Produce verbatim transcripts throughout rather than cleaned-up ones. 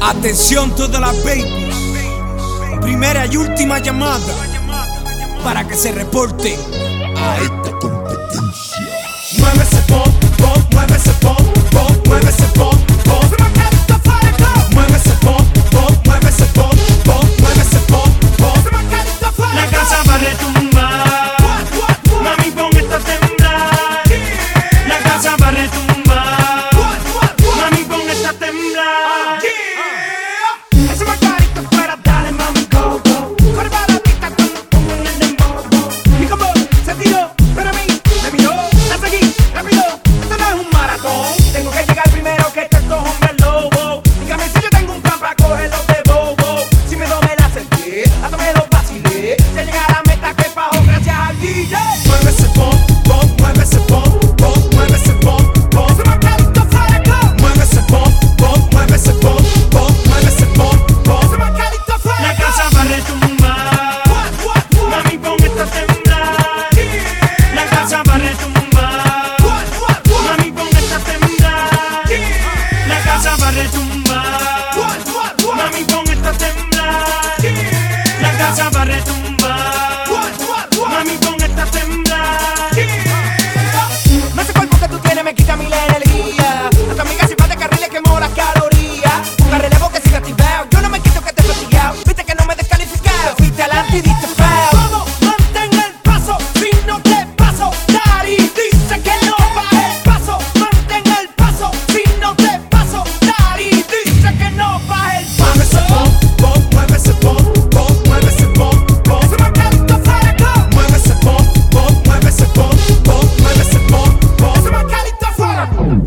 Atención todas las babies, primera y última llamada para que se reporten a esta competencia. Mueve ese pop, pop, mueve ese pop, pop, mueve ese pop, pop. Mueve ese pop, pop, mueve ese pop, pop, mueve ese pop, pop. La casa va a retumbar, mami pon esta a temblar. La casa va a retumbar, mami pon esta a temblar. Ese margarito fuera, dale mami, go, go. Corre para la pista cuando pongo en el dembow. Mi combo se tiró, pero a mí me miró. La seguí rápido, esto no es un maratón. Tengo que llegar primero que estos dos hombres lobos. Dígame si yo tengo un plan para cogerlos de bobo. Si me domé la acerqué, a tomé los vacilé. Se llega a la meta que bajo gracias al D J. Mueve ese pop, pop, mueve ese pop, pop, mueve ese pop, pop. Ese margarito fuera, go. Mueve ese pop, pop, mueve ese pop, pop, mueve ese pop, pop. Ese margarito fuera, La casa va a retumbar, mami pon esta a temblar. La casa va a retumbar, mami pon esta a temblar. La casa va a retumbar, mami pon esta a temblar. La casa va a retumbar, mami pon esta a temblar. ese cuerpo que tú tienes me quita mi la energía. A tu amiga si va de carriles quemo las calorías. Un relevo que siga activado. Yo no me quito que te he fatigado. Viste que no me he descalificado. Fuiste adelante y diste foul. Vamos, mantén el paso. Si no te paso, Dari dice que no baje el paso. Mantén el paso. Si no te paso, Dari dice que no baje el paso. Mueve ese pop, pop, mueve ese pop, pop, mueve ese pop, pop. Ese margarito fuera, go. Mueve ese pop, pop, mueve ese pop, pop, mueve ese pop, pop. Ese margarito fuera.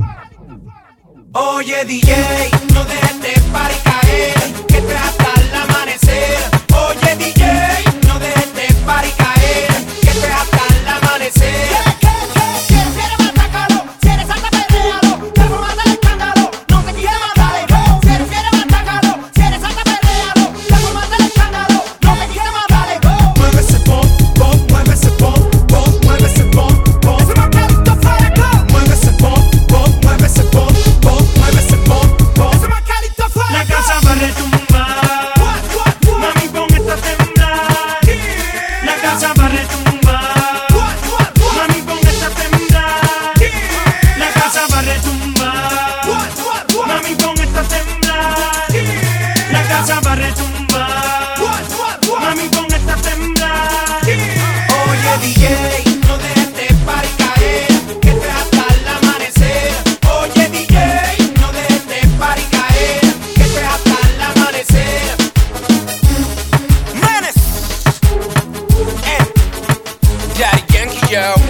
Oye D J, no dejes de party caer, que esto es hasta el amanecer. Oye D J, no dejes de party caer, que esto es hasta el amanecer. ¿Qué, qué, qué? Si eres más sácalo, si eres alta perréalo, transformate el escándalo, no te quieres más dale go. Si eres más sácalo, si eres alta perréalo, transformate el escándalo, no te quieres más dale go. Mueve ese pop, pop, mueve ese pop, pop, mueve ese pop, pop. Ese margarito fuera, go. Mueve ese pop, pop, mueve ese pop, pop, mueve ese pop, pop. Ese margarito fuera, La casa va a retumbar, mami pon esta a temblar. La casa va a retumbar, mami pon esta a temblar. La casa va a retumbar, mami pon esta a temblar. La casa va a retumbar, mami pon esta a temblar. Oye D J, no dejes de party caer, que esto es hasta el amanecer. Oye D J, no dejes de party caer, que esto es hasta el amanecer. Manes, eh, Daddy Yankee, yo.